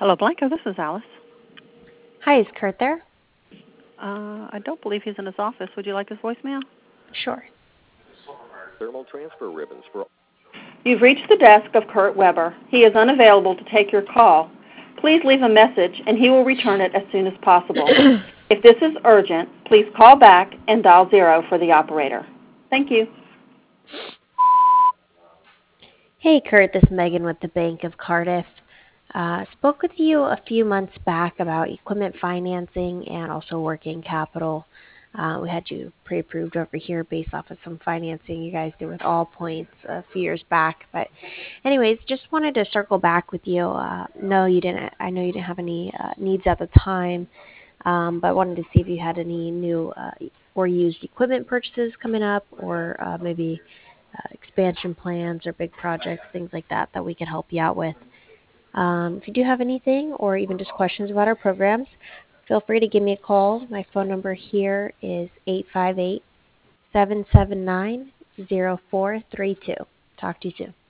Hello, Blanco. This is Alice. Hi, is Kurt there? I don't believe he's in his office. Would you like his voicemail? Sure. Thermal transfer ribbons for. You've reached the desk of Kurt Weber. He is unavailable to take your call. Please leave a message, and he will return it as soon as possible. If this is urgent, please call back and dial 0 for the operator. Thank you. Hey, Kurt, this is Megan with the Bank of Cardiff. Spoke with you a few months back about equipment financing and also working capital. We had you pre-approved over here based off of some financing you guys did with All Points a few years back. But anyways, just wanted to circle back with you. No, you didn't. I know you didn't have any needs at the time, but I wanted to see if you had any new or used equipment purchases coming up, or maybe expansion plans or big projects, things like that we could help you out with. If you do have anything or even just questions about our programs, feel free to give me a call. My phone number here is 858-779-0432. Talk to you soon.